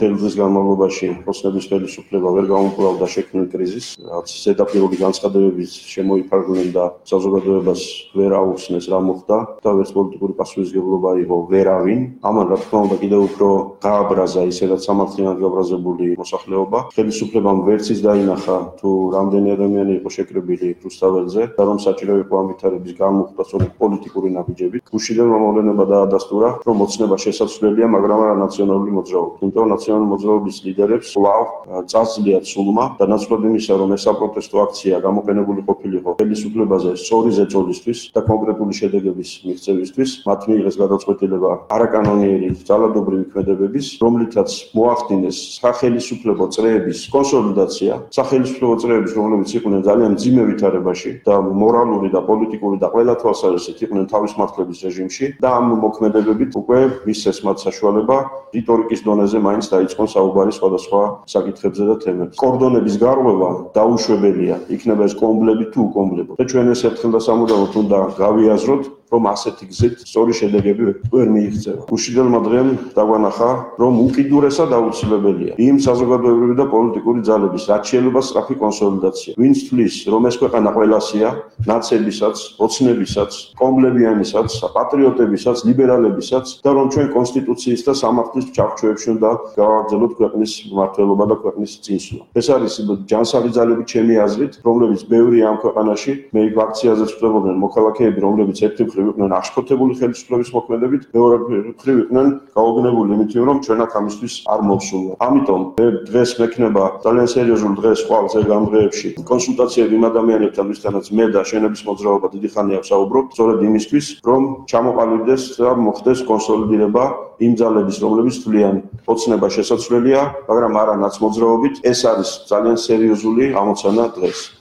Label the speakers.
Speaker 1: მთელი დღის განმავლობაში ოცნების ხელისუფლება ვერ გაუმკლავდა შექმნილ კრიზისს, რაც ზედაპირული განცხადებებით შემოიფარგლნენ და საზოგადოებას ვერ აუხსნეს რა მოხდა და ვერც პოლიტიკური პასუხისმგებლობა იყო ვერავინ. ამან რა თქმა უნდა კიდევ უფრო გააბრაზა ისედაც სამართლიანად გაბრაზებული მოსახლეობა. ხელისუფლებამ ვერც ის დაინახა თუ რამდენი ადამიანი იყო შეკრებილი რუსთაველზე და რომ საჭირო იყო ამ ვითარების გამოხდა სწორედ პოლიტიკური ნაბიჯებით. გუშინდელმა მოვლენება დაადასტურა, რომ ოცნება შესაძლებელია, მაგრამ არა ნაციონალური მოძრაობა. იმიტომ ნაციონალური მოძრაობის ლიდერებს კვლავ წაძლიათ სულმა და ნაცვლად იმისა, რომ ეს საპროტესტო აქცია გამოყენებული ყოფილიყო ხელისუფლებაზე სწორი ზეწოლისთვის და კონკრეტული შედეგების მიღწევისთვის, მათ მიიღეს გადაწყვეტილება არაკანონიერი ძალადობრივი ქმედებების, რომლითაც მოახდინეს სახელისუფლებო წრეების კონსოლიდაცია, სახელისუფლებო წრეების, რომლებიც იყვნენ ძალიან მძიმე ვითარებაში და მორალური და პოლიტიკური და ყველა თვალსაზრისით იყვნენ თავისმართლების რეჟიმში და ამ მოქმედებებით უკვე მისცეს მათ საშუალება რიტორიკის დონეზე მაინც დაიწყონ საუბარი სხვადასხვა საკითხებზე და თემებზე. კორდონების გარღვევა დაუშვებელია, იქნება ეს კომბლები თუ უკომბლებო. და ჩვენ ეს ერთხელ და სამუდამოდ უნდა გავიაზროთ, რომ ასეთი გზით სწორი შედეგები ვერ მიიღწევა. უშინდელმა დღემ დაგვანახა, რომ უკიდურესად აუცილებელია იმ საზოგადოებრივი და პოლიტიკური ძალების რაც შეიძლება სწრაფი კონსოლიდაცია. ვინც თვლის, რომ ეს ქვეყანა ყველასია, ნაცებისაც, ოცნებისაც, კომბლებიანისაც, პატრიოტებისაც, ლიბერალებისაც და რომ ჩვენ კონსტიტუციის და სამართლის ჩარჩოებში უნდა გავაგრძელოთ ქვეყნის მმართველობა და ქვეყნის წინსვლა. ეს არის ჯანსაღი ძალები ჩემი აზრით, რომლებიც ბევრია ამ ქვეყანაში. მე იქ აქციაზე წვდებოდნენ მოქალაქეები, რომლებიც ერთი მხრივ იყვნენ აღშფოთებული ხელისუფლების მოქმედებით, მეორე მხრივ იყვნენ გაუგნებული იმით, რომ ჩვენათ ამისთვის არ მოვსულვართ. ამიტომ დღეს მექნება ძალიან სერიოზულ დღეს ხვალ ზეგამ დღეებში კონსულტაციები იმ ადამიანებთან, ვისთანაც მე და შენების მოძრაობა დიდი ხანია ვსაუბრობ, სწორედ იმისთვის, რომ ჩამოყალიბდეს და მოხდეს კონსოლიდირება იმ ძალების, რომლებიც თვლიან ოცნება შესაძლებელია, მაგრამ არა ნაცმოძრაობით. ეს არის ძალიან სერიოზული ამოცანა დღეს.